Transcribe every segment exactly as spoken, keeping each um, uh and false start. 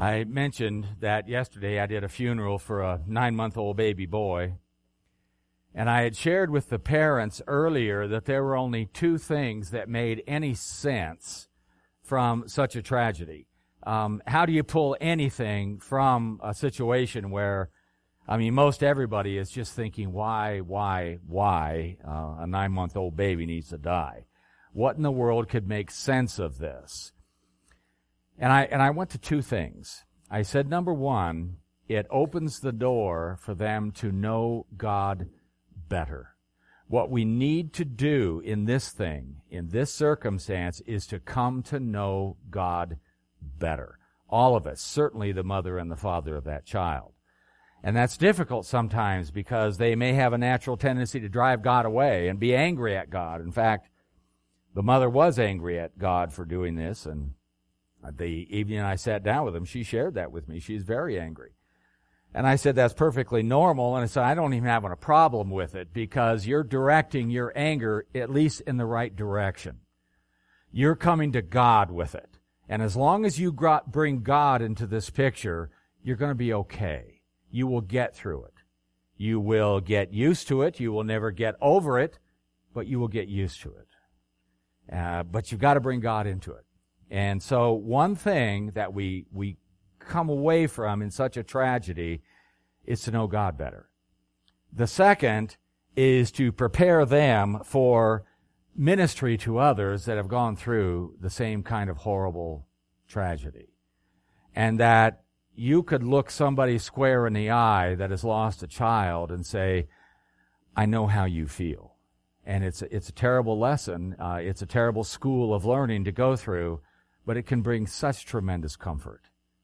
I mentioned that yesterday I did a funeral for a nine-month-old baby boy, and I had shared with the parents earlier that there were only two things that made any sense from such a tragedy. Um, how do you pull anything from a situation where, I mean, most everybody is just thinking, why, why, why uh, a nine-month-old baby needs to die? What in the world could make sense of this? And I and I went to two things. I said, number one, it opens the door for them to know God better. What we need to do in this thing, in this circumstance, is to come to know God better. All of us, certainly the mother and the father of that child. And that's difficult sometimes because they may have a natural tendency to drive God away and be angry at God. In fact, the mother was angry at God for doing this, and the evening I sat down with him, she shared that with me. She's very angry. And I said, that's perfectly normal. And I said, I don't even have a problem with it because you're directing your anger at least in the right direction. You're coming to God with it. And as long as you bring God into this picture, you're going to be okay. You will get through it. You will get used to it. You will never get over it, but you will get used to it. Uh, but you've got to bring God into it. And so one thing that we we come away from in such a tragedy is to know God better. The second is to prepare them for ministry to others that have gone through the same kind of horrible tragedy. And that you could look somebody square in the eye that has lost a child and say, I know how you feel. And it's a, it's a terrible lesson. Uh, it's a terrible school of learning to go through. But it can bring such tremendous comfort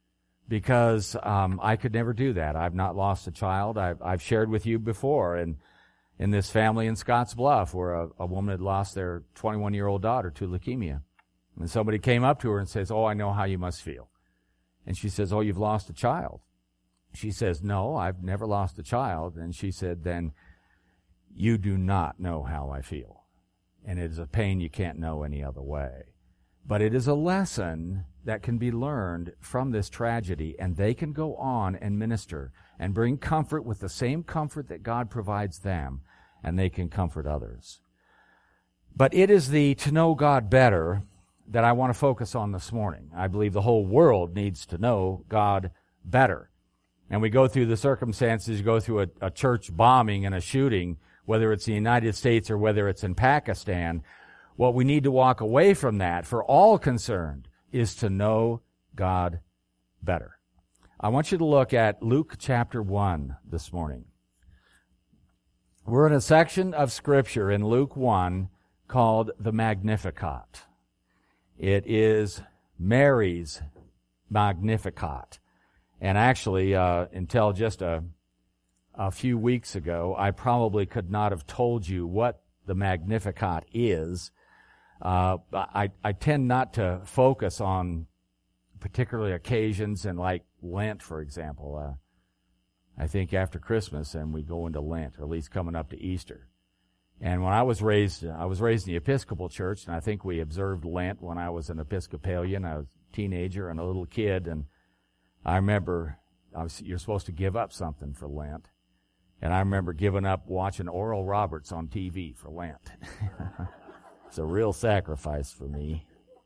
because um, I could never do that. I've not lost a child. I've, I've shared with you before in, in this family in Scotts Bluff where a, a woman had lost their twenty-one-year-old daughter to leukemia. And somebody came up to her and says, oh, I know how you must feel. And she says, oh, you've lost a child. She says, no, I've never lost a child. And she said, then you do not know how I feel. And it is a pain you can't know any other way. But it is a lesson that can be learned from this tragedy, and they can go on and minister and bring comfort with the same comfort that God provides them, and they can comfort others. But it is the to know God better that I want to focus on this morning. I believe the whole world needs to know God better. And we go through the circumstances, you go through a, a church bombing and a shooting, whether it's in the United States or whether it's in Pakistan. What we need to walk away from that, for all concerned, is to know God better. I want you to look at Luke chapter one this morning. We're in a section of Scripture in Luke one called the Magnificat. It is Mary's Magnificat. And actually, uh, until just a, a few weeks ago, I probably could not have told you what the Magnificat is. Uh, I, I tend not to focus on particular occasions and like Lent, for example. Uh, I think after Christmas and we go into Lent, or at least coming up to Easter. And when I was raised, I was raised in the Episcopal Church, and I think we observed Lent when I was an Episcopalian. I was a teenager and a little kid, and I remember I was, you're supposed to give up something for Lent. And I remember giving up watching Oral Roberts on T V for Lent. It's a real sacrifice for me.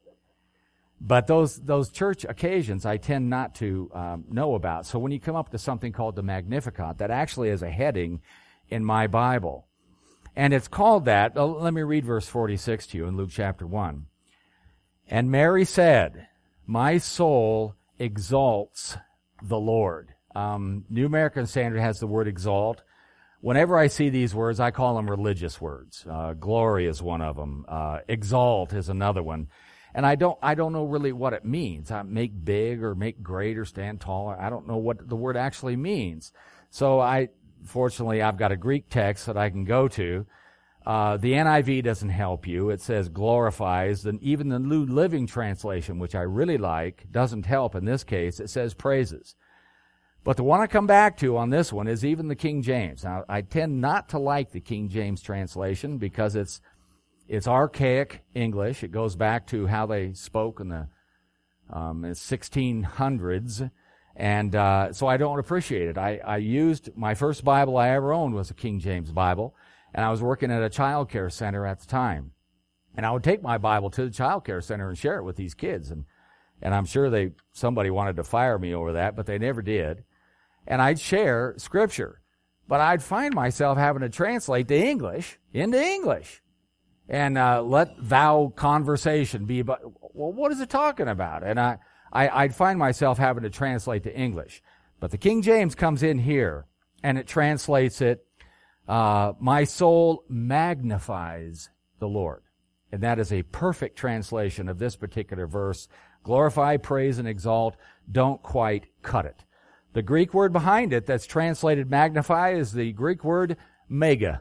But those those church occasions I tend not to um, know about. So when you come up to something called the Magnificat, that actually is a heading in my Bible. And it's called that. Uh, let me read verse forty-six to you in Luke chapter one. And Mary said, my soul exalts the Lord. Um, New American Standard has the word exalt. Whenever I see these words, I call them religious words. Uh, glory is one of them. Uh, exalt is another one. And I don't, I don't know really what it means. I make big or make great or stand tall. I don't know what the word actually means. So I, fortunately, I've got a Greek text that I can go to. Uh, the N I V doesn't help you. It says glorifies. And even the New Living Translation, which I really like, doesn't help in this case. It says praises. But the one I come back to on this one is even the King James. Now, I tend not to like the King James translation because it's it's archaic English. It goes back to how they spoke in the um, sixteen hundreds. And uh, so I don't appreciate it. I, I used, my first Bible I ever owned was a King James Bible, and I was working at a child care center at the time. And I would take my Bible to the child care center and share it with these kids. And, and I'm sure they somebody wanted to fire me over that, but they never did. And I'd share Scripture. But I'd find myself having to translate the English into English. And uh, let thou conversation be about, well, what is it talking about? And I, I, I'd find myself having to translate to English. But the King James comes in here, and it translates it, uh, my soul magnifies the Lord. And that is a perfect translation of this particular verse. Glorify, praise, and exalt don't quite cut it. The Greek word behind it that's translated magnify is the Greek word mega.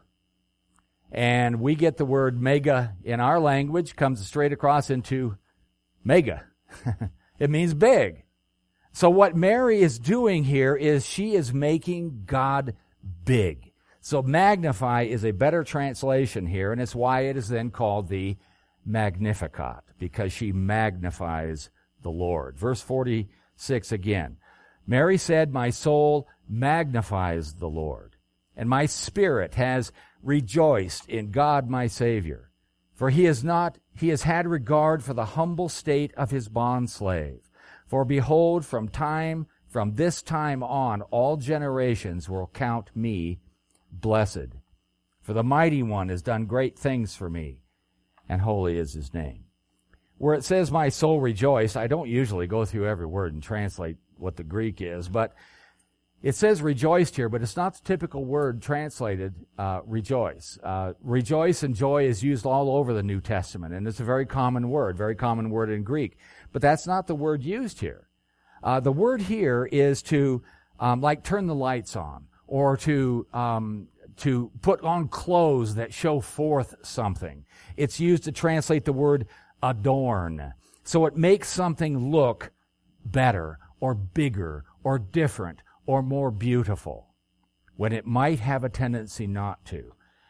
And we get the word mega in our language, comes straight across into mega. It means big. So what Mary is doing here is she is making God big. So magnify is a better translation here, and it's why it is then called the Magnificat, because she magnifies the Lord. Verse forty-six again. Mary said, my soul magnifies the Lord, and my spirit has rejoiced in God my Savior. For he has not, he has had regard for the humble state of his bondslave. For behold, from time, from this time on, all generations will count me blessed. For the Mighty One has done great things for me, and holy is his name. Where it says, my soul rejoiced, I don't usually go through every word and translate what the Greek is, but it says rejoiced here, but it's not the typical word translated uh, rejoice. Uh, rejoice and joy is used all over the New Testament, and it's a very common word, very common word in Greek. But that's not the word used here. Uh, the word here is to, um, like, turn the lights on, or to um, to put on clothes that show forth something. It's used to translate the word adorn. So it makes something look better, or bigger, or different, or more beautiful, when it might have a tendency not to.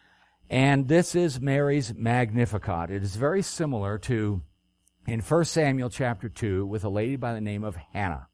And this is Mary's Magnificat. It is very similar to, in First Samuel chapter two, with a lady by the name of Hannah.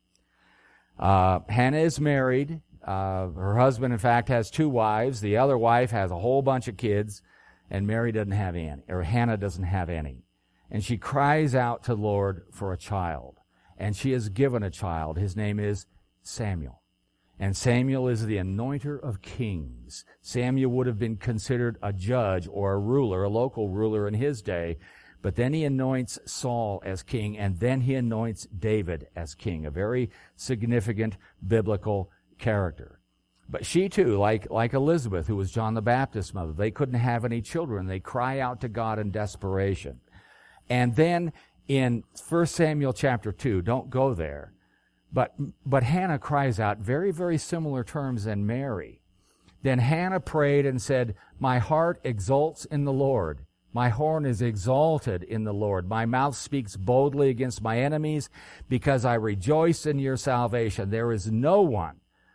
Uh, Hannah is married. Uh, her husband, in fact, has two wives. The other wife has a whole bunch of kids, and Mary doesn't have any, or Hannah doesn't have any. And she cries out to the Lord for a child. And she is given a child. His name is Samuel. And Samuel is the anointer of kings. Samuel would have been considered a judge or a ruler, a local ruler in his day. But then he anoints Saul as king, and then he anoints David as king, a very significant biblical character. But she too, like, like Elizabeth, who was John the Baptist's mother, they couldn't have any children. They cry out to God in desperation. And then in First Samuel chapter two, don't go there, but, but Hannah cries out very, very similar terms than Mary. Then Hannah prayed and said, my heart exults in the Lord. My horn is exalted in the Lord. My mouth speaks boldly against my enemies because I rejoice in your salvation. There is no one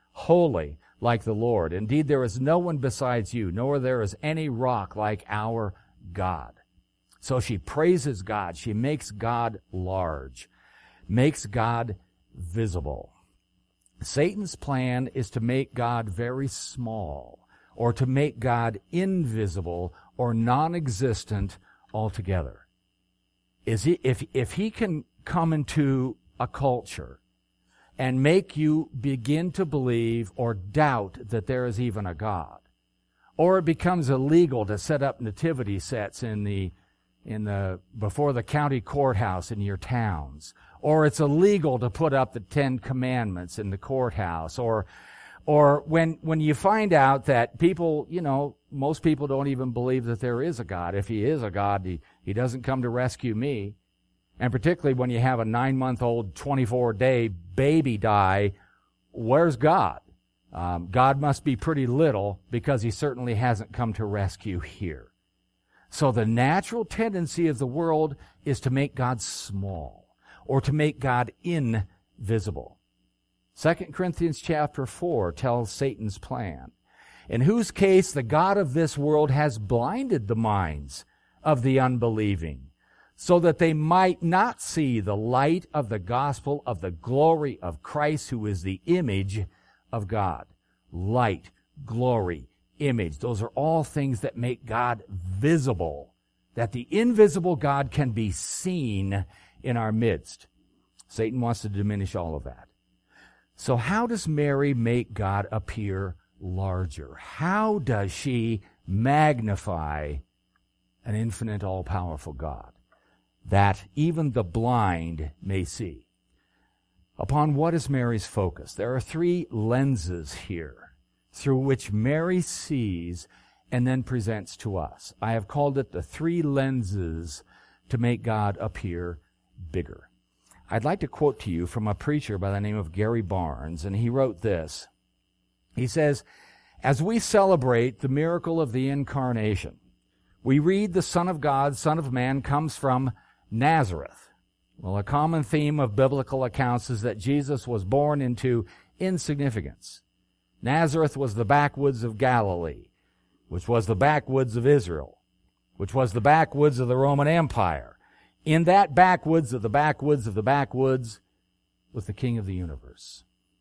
holy like the Lord. Indeed, there is no one besides you, nor there is any rock like our God. So she praises God. She makes God large, makes God visible. Satan's plan is to make God very small, or to make God invisible or non-existent altogether. Is he, if, if he can come into a culture and make you begin to believe or doubt that there is even a God, or it becomes illegal to set up nativity sets in the in the before the county courthouse in your towns, or it's illegal to put up the Ten Commandments in the courthouse, or or when when you find out that people, you know, most people don't even believe that there is a God. If he is a God, he, he doesn't come to rescue me. And particularly when you have a nine-month-old, twenty-four-day baby die, where's God? Um, God must be pretty little, because he certainly hasn't come to rescue here. So the natural tendency of the world is to make God small, or to make God invisible. Second Corinthians chapter four tells Satan's plan, in whose case the God of this world has blinded the minds of the unbelieving, so that they might not see the light of the gospel of the glory of Christ, who is the image of God. Light, glory, image. Those are all things that make God visible, that the invisible God can be seen in our midst. Satan wants to diminish all of that. So how does Mary make God appear larger? How does she magnify an infinite, all-powerful God, that even the blind may see? Upon what is Mary's focus? There are three lenses here through which Mary sees and then presents to us. I have called it the three lenses to make God appear bigger. I'd like to quote to you from a preacher by the name of Gary Barnes, and he wrote this. He says, "As we celebrate the miracle of the Incarnation, we read the Son of God, Son of Man comes from Nazareth. Well, a common theme of biblical accounts is that Jesus was born into insignificance. Nazareth was the backwoods of Galilee, which was the backwoods of Israel, which was the backwoods of the Roman Empire. In that backwoods of the backwoods of the backwoods was the King of the universe.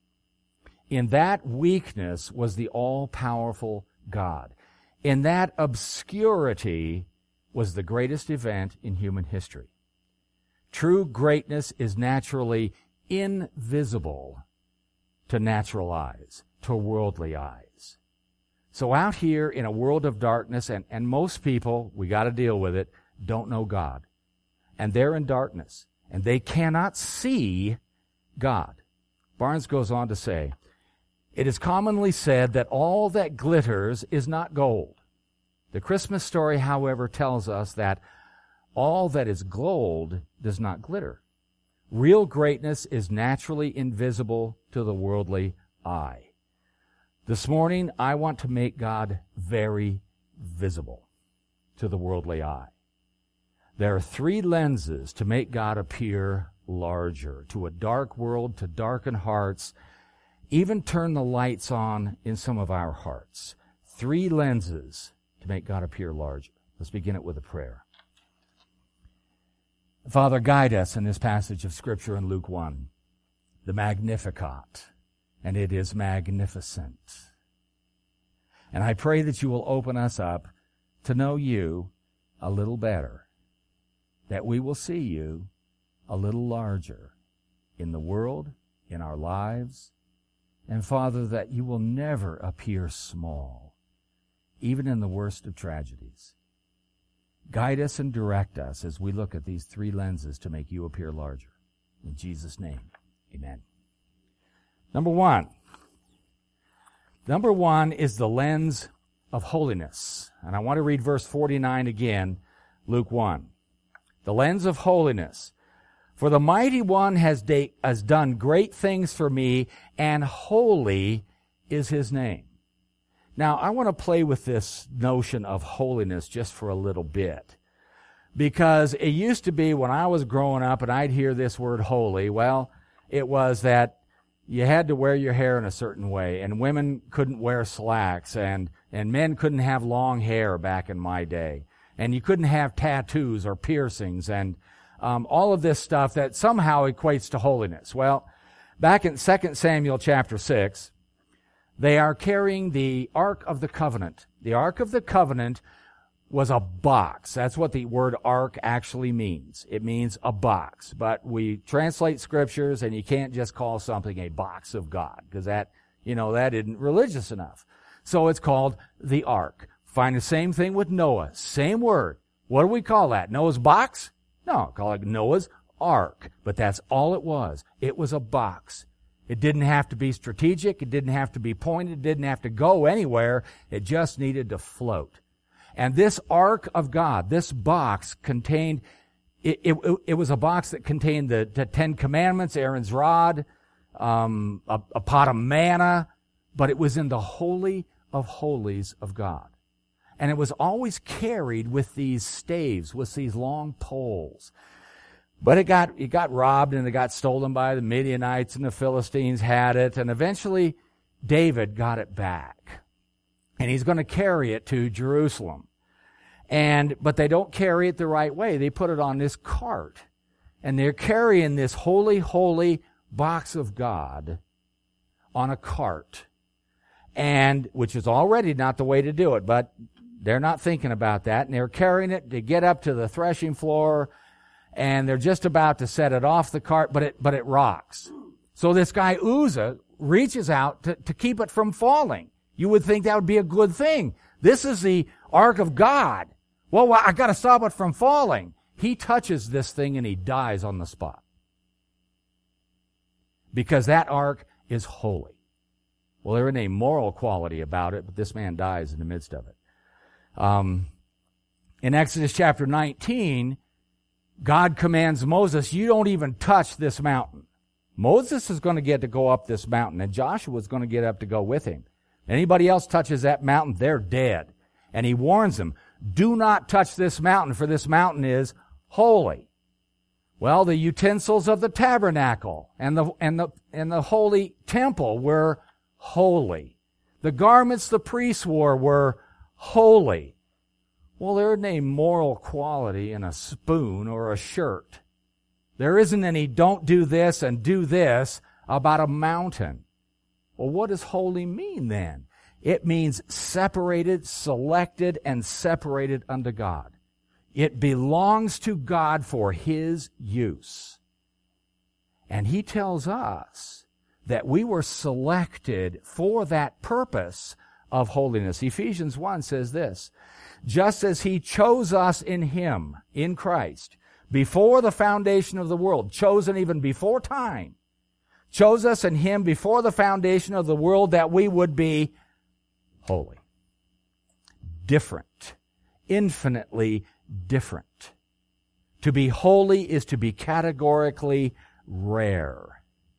In that weakness was the all-powerful God. In that obscurity was the greatest event in human history. True greatness is naturally invisible to natural eyes, to worldly eyes. So out here in a world of darkness, and, and most people, we got to deal with it, don't know God. And they're in darkness, and they cannot see God. Barnes goes on to say, "It is commonly said that all that glitters is not gold. The Christmas story, however, tells us that all that is gold does not glitter. Real greatness is naturally invisible to the worldly eye. This morning, I want to make God very visible to the worldly eye. There are three lenses to make God appear larger to a dark world, to darken hearts, even turn the lights on in some of our hearts. Three lenses to make God appear larger." Let's begin it with a prayer. Father, guide us in this passage of Scripture in Luke one, the Magnificat, and it is magnificent. And I pray that you will open us up to know you a little better, that we will see you a little larger in the world, in our lives, and Father, that you will never appear small, even in the worst of tragedies. Guide us and direct us as we look at these three lenses to make you appear larger. In Jesus' name, amen. Number one. Number one is the lens of holiness. And I want to read verse forty-nine again, Luke one. The lens of holiness. "For the Mighty One has, da- has done great things for me, and holy is his name." Now, I want to play with this notion of holiness just for a little bit. Because it used to be when I was growing up and I'd hear this word holy, well, it was that you had to wear your hair in a certain way, and women couldn't wear slacks, and, and men couldn't have long hair back in my day. And you couldn't have tattoos or piercings and um, all of this stuff that somehow equates to holiness. Well, back in Second Samuel chapter six, they are carrying the Ark of the Covenant. The Ark of the Covenant was a box. That's what the word ark actually means. It means a box. But we translate scriptures, and you can't just call something a box of God, because that, you know, that isn't religious enough. So it's called the Ark. Find the same thing with Noah. Same word. What do we call that? Noah's box? No, call it Noah's Ark. But that's all it was. It was a box. It didn't have to be strategic. It didn't have to be pointed. It didn't have to go anywhere. It just needed to float. And this Ark of God, this box contained, it, it, it was a box that contained the, the Ten Commandments, Aaron's rod, um, a, a pot of manna, but it was in the Holy of Holies of God. And it was always carried with these staves, with these long poles. But it got, it got robbed and it got stolen by the Midianites, and the Philistines had it, and eventually David got it back. And he's going to carry it to Jerusalem. And but they don't carry it the right way. They put it on this cart. And they're carrying this holy, holy box of God on a cart. And which is already not the way to do it, but they're not thinking about that. And they're carrying it to get up to the threshing floor, and they're just about to set it off the cart, but it but it rocks. So this guy Uzzah reaches out to, to keep it from falling. You would think that would be a good thing. This is the ark of God. Well, I got to stop it from falling. He touches this thing and he dies on the spot. Because that ark is holy. Well, there isn't a moral quality about it, but this man dies in the midst of it. Um, in Exodus chapter nineteen, God commands Moses, you don't even touch this mountain. Moses is going to get to go up this mountain, and Joshua is going to get up to go with him. Anybody else touches that mountain, they're dead. And he warns them, do not touch this mountain, for this mountain is holy. Well, the utensils of the tabernacle and the and the and the holy temple were holy. The garments the priests wore were holy. Well, there isn't a moral quality in a spoon or a shirt. There isn't any don't do this and do this about a mountain. Well, what does holy mean then? It means separated, selected, and separated unto God. It belongs to God for His use. And He tells us that we were selected for that purpose of holiness. Ephesians one says this, just as He chose us in Him, in Christ, before the foundation of the world, chosen even before time, chose us in Him before the foundation of the world that we would be holy, different, infinitely different. To be holy is to be categorically rare.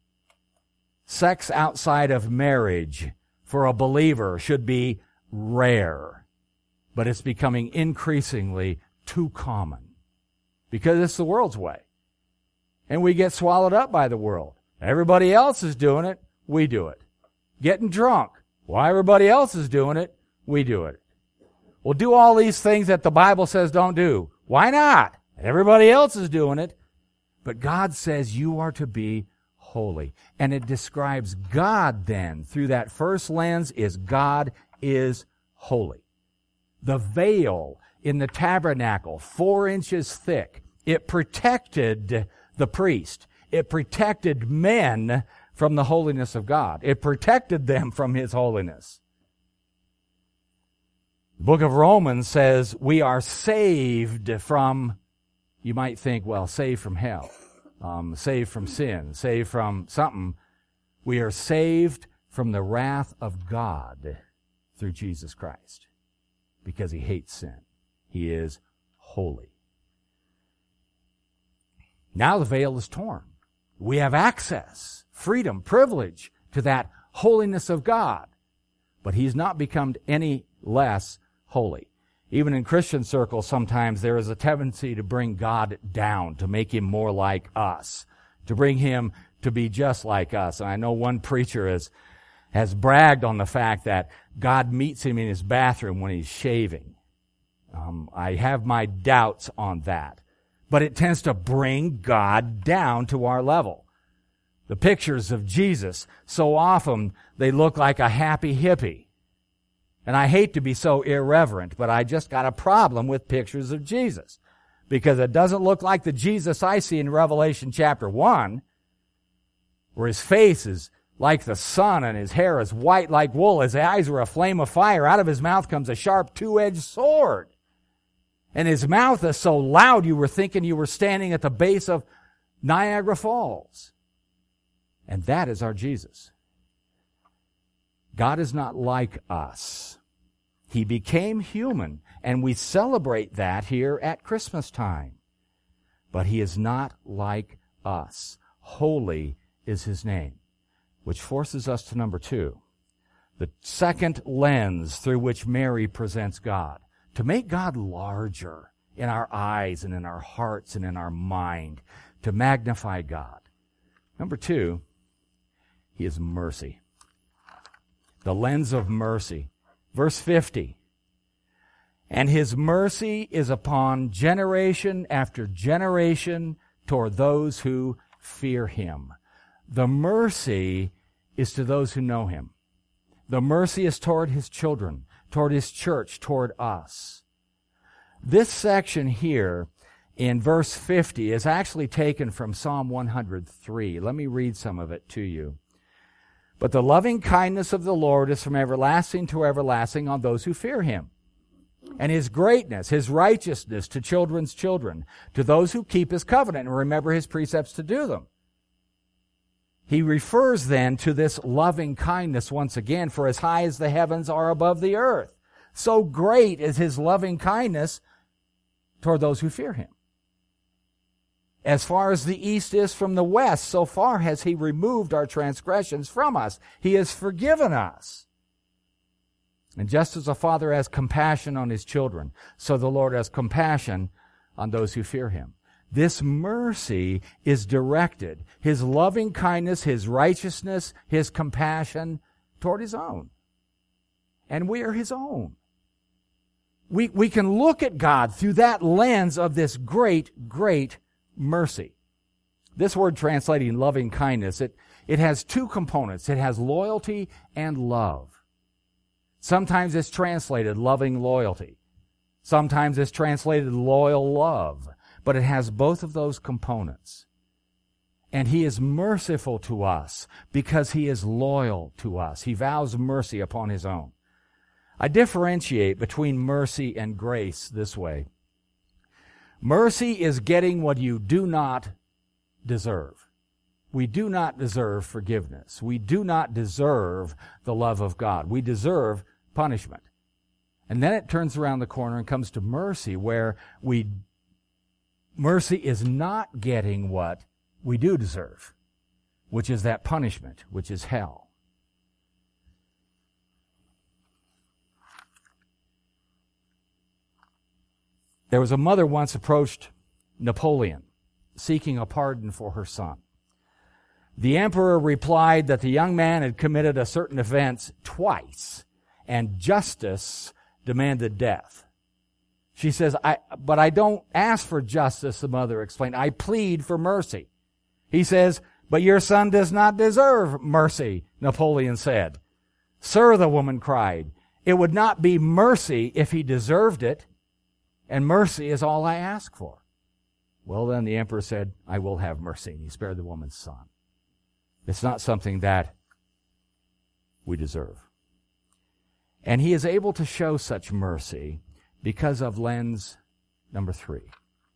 Sex outside of marriage for a believer should be rare, but it's becoming increasingly too common because it's the world's way. And we get swallowed up by the world. Everybody else is doing it, we do it. Getting drunk. Why everybody else is doing it, we do it. We'll do all these things that the Bible says don't do. Why not? Everybody else is doing it. But God says you are to be holy. And it describes God then, through that first lens, is God is holy. The veil in the tabernacle, four inches thick, it protected the priest. It protected men from the holiness of God. It protected them from His holiness. The book of Romans says we are saved from, you might think, well, saved from hell, um, saved from sin, saved from something. We are saved from the wrath of God through Jesus Christ because He hates sin. He is holy. Now the veil is torn. We have access, freedom, privilege to that holiness of God. But He's not become any less holy. Even in Christian circles, sometimes there is a tendency to bring God down, to make Him more like us, to bring Him to be just like us. And I know one preacher has, has bragged on the fact that God meets him in his bathroom when he's shaving. Um, I have my doubts on that. But it tends to bring God down to our level. The pictures of Jesus, so often they look like a happy hippie. And I hate to be so irreverent, but I just got a problem with pictures of Jesus. Because it doesn't look like the Jesus I see in Revelation chapter one, where His face is like the sun and His hair is white like wool. His eyes are a flame of fire. Out of His mouth comes a sharp two-edged sword. And His mouth is so loud you were thinking you were standing at the base of Niagara Falls. And that is our Jesus. God is not like us. He became human, and we celebrate that here at Christmas time. But He is not like us. Holy is His name, which forces us to number two, the second lens through which Mary presents God. To make God larger in our eyes and in our hearts and in our mind, to magnify God. Number two, He is mercy. The lens of mercy. Verse fifty. And his mercy is upon generation after generation toward those who fear him. The mercy is to those who know him. The mercy is toward his children, toward his church, toward us. This section here in verse fifty is actually taken from Psalm one hundred three. Let me read some of it to you. But the loving kindness of the Lord is from everlasting to everlasting on those who fear him. And his greatness, his righteousness to children's children, to those who keep his covenant and remember his precepts to do them. He refers then to this loving kindness once again, for as high as the heavens are above the earth, so great is his loving kindness toward those who fear him. As far as the east is from the west, so far has he removed our transgressions from us. He has forgiven us. And just as a father has compassion on his children, so the Lord has compassion on those who fear him. This mercy is directed, his loving kindness, his righteousness, his compassion toward his own. And we are his own. We, we can look at God through that lens of this great, great mercy. This word translating loving kindness, it, it has two components. It has loyalty and love. Sometimes it's translated loving loyalty. Sometimes it's translated loyal love. But it has both of those components. And he is merciful to us because he is loyal to us. He vows mercy upon his own. I differentiate between mercy and grace this way. Mercy is getting what you do not deserve. We do not deserve forgiveness. We do not deserve the love of God. We deserve punishment. And then it turns around the corner and comes to mercy, where we mercy is not getting what we do deserve, which is that punishment, which is hell. There was a mother once approached Napoleon seeking a pardon for her son. The emperor replied that the young man had committed a certain offense twice, and justice demanded death. She says, I, but I don't ask for justice, the mother explained. I plead for mercy. He says, but your son does not deserve mercy, Napoleon said. Sir, the woman cried, it would not be mercy if he deserved it, and mercy is all I ask for. Well, then the emperor said, I will have mercy, and he spared the woman's son. It's not something that we deserve. And he is able to show such mercy because of lens number three.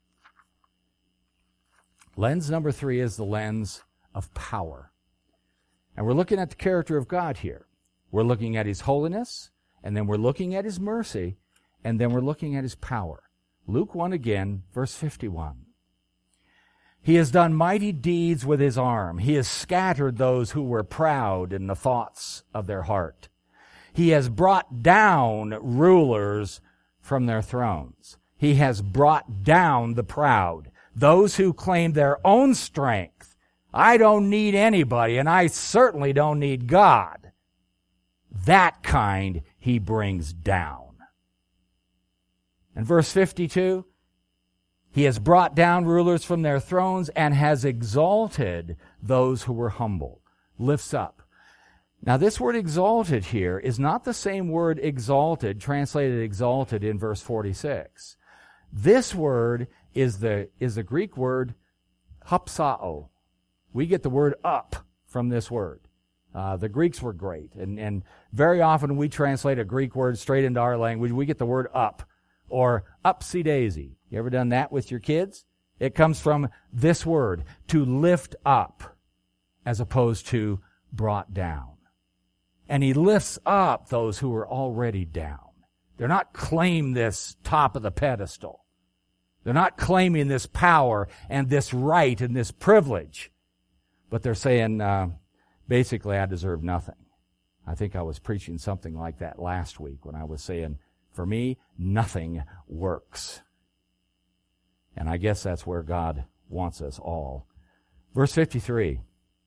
Lens number three is the lens of power. And we're looking at the character of God here. We're looking at his holiness, and then we're looking at his mercy, and then we're looking at his power. Luke one again, verse fifty-one. He has done mighty deeds with his arm. He has scattered those who were proud in the thoughts of their heart. He has brought down rulers from their thrones. He has brought down the proud, those who claim their own strength. I don't need anybody, and I certainly don't need God. That kind he brings down. And verse fifty-two, he has brought down rulers from their thrones and has exalted those who were humble. Lifts up. Now this word exalted here is not the same word exalted, translated exalted in verse forty-six. This word is the, is the Greek word hapsao. We get the word up from this word. Uh, the Greeks were great, and, and very often we translate a Greek word straight into our language. We get the word up, or upsy-daisy. You ever done that with your kids? It comes from this word, to lift up, as opposed to brought down. And he lifts up those who are already down. They're not claiming this top of the pedestal. They're not claiming this power and this right and this privilege. But they're saying, uh, basically, I deserve nothing. I think I was preaching something like that last week when I was saying, for me, nothing works. And I guess that's where God wants us all. Verse fifty-three.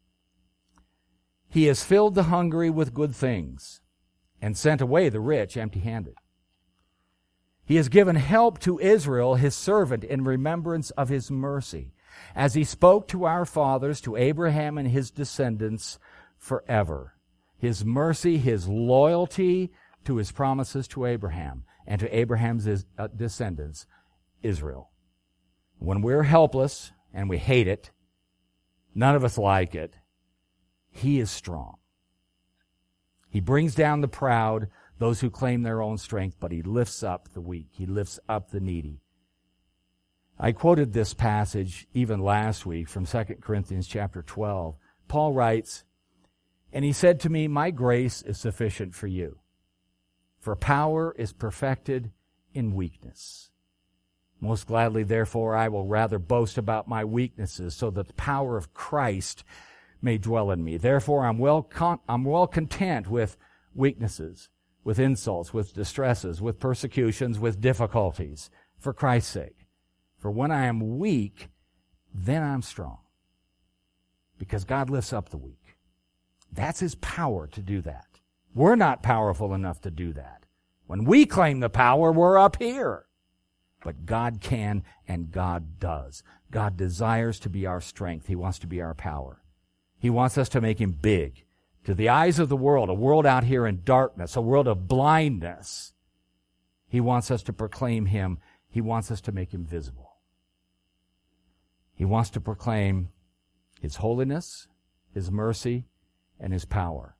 He has filled the hungry with good things and sent away the rich empty-handed. He has given help to Israel, his servant, in remembrance of his mercy, as he spoke to our fathers, to Abraham and his descendants forever. His mercy, his loyalty to his promises to Abraham and to Abraham's descendants, Israel. When we're helpless and we hate it, none of us like it, he is strong. He brings down the proud, those who claim their own strength, but he lifts up the weak. He lifts up the needy. I quoted this passage even last week from Second Corinthians chapter twelve. Paul writes, "And he said to me, my grace is sufficient for you, for power is perfected in weakness. Most gladly, therefore, I will rather boast about my weaknesses, so that the power of Christ may dwell in me. Therefore, I'm well con- I'm well content with weaknesses, with insults, with distresses, with persecutions, with difficulties, for Christ's sake. For when I am weak, then I'm strong." Because God lifts up the weak. That's his power to do that. We're not powerful enough to do that. When we claim the power, we're up here. But God can and God does. God desires to be our strength. He wants to be our power. He wants us to make him big. To the eyes of the world, a world out here in darkness, a world of blindness, he wants us to proclaim him. He wants us to make him visible. He wants to proclaim his holiness, his mercy, and his power.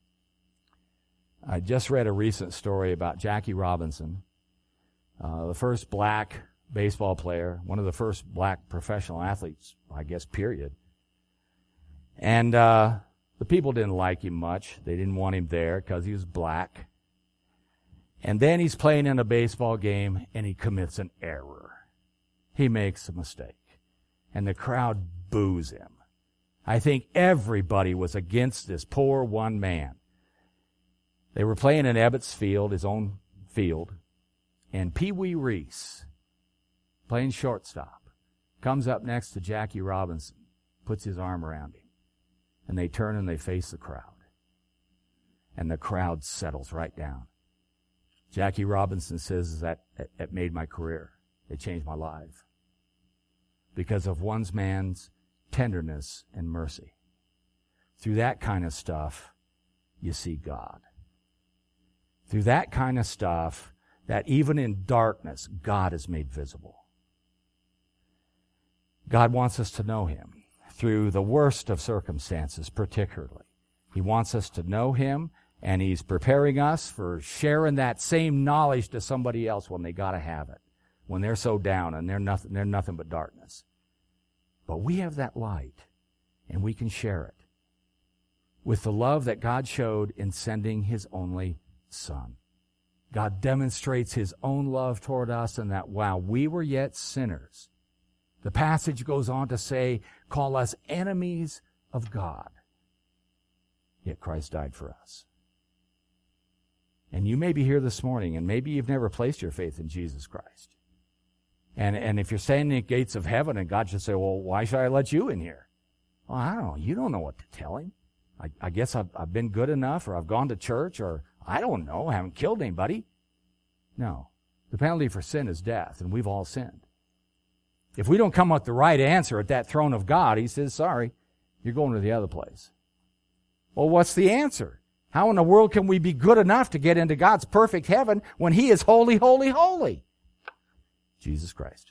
I just read a recent story about Jackie Robinson, uh, the first black baseball player, one of the first black professional athletes, I guess, period. And uh, the people didn't like him much. They didn't want him there because he was black. And then he's playing in a baseball game, and he commits an error. He makes a mistake. And the crowd boos him. I think everybody was against this poor one man. They were playing in Ebbets Field, his own field, and Pee Wee Reese, playing shortstop, comes up next to Jackie Robinson, puts his arm around him, and they turn and they face the crowd. And the crowd settles right down. Jackie Robinson says that it made my career. It changed my life. Because of one man's tenderness and mercy. Through that kind of stuff, you see God. Through that kind of stuff, that even in darkness, God is made visible. God wants us to know him through the worst of circumstances, particularly. He wants us to know him, and he's preparing us for sharing that same knowledge to somebody else when they got to have it, when they're so down and they're nothing, they're nothing but darkness. But we have that light, and we can share it with the love that God showed in sending his only Son. God demonstrates his own love toward us, and that while we were yet sinners, the passage goes on to say, call us enemies of God. Yet Christ died for us. And you may be here this morning, and maybe you've never placed your faith in Jesus Christ. And and if you're standing at the gates of heaven, and God should say, well, why should I let you in here? Well, I don't know. You don't know what to tell him. I, I guess I've, I've been good enough, or I've gone to church, or I don't know, I haven't killed anybody. No. The penalty for sin is death, and we've all sinned. If we don't come up with the right answer at that throne of God, he says, sorry, you're going to the other place. Well, what's the answer? How in the world can we be good enough to get into God's perfect heaven when he is holy, holy, holy? Jesus Christ.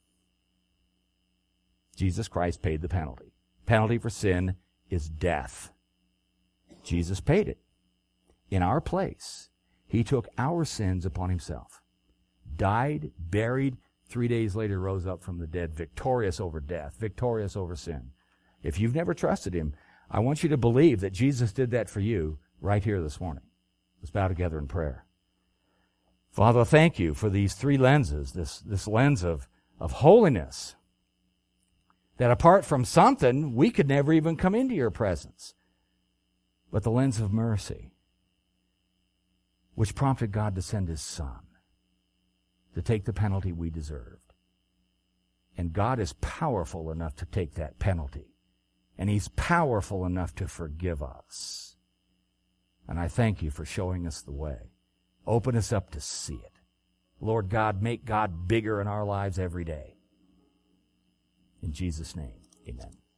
Jesus Christ paid the penalty. Penalty for sin is death. Jesus paid it. In our place, he took our sins upon himself, died, buried, three days later rose up from the dead, victorious over death, victorious over sin. If you've never trusted him, I want you to believe that Jesus did that for you right here this morning. Let's bow together in prayer. Father, thank you for these three lenses, this, this lens of, of holiness, that apart from something, we could never even come into your presence. But the lens of mercy, which prompted God to send his Son to take the penalty we deserved. And God is powerful enough to take that penalty. And he's powerful enough to forgive us. And I thank you for showing us the way. Open us up to see it. Lord God, make God bigger in our lives every day. In Jesus' name, amen.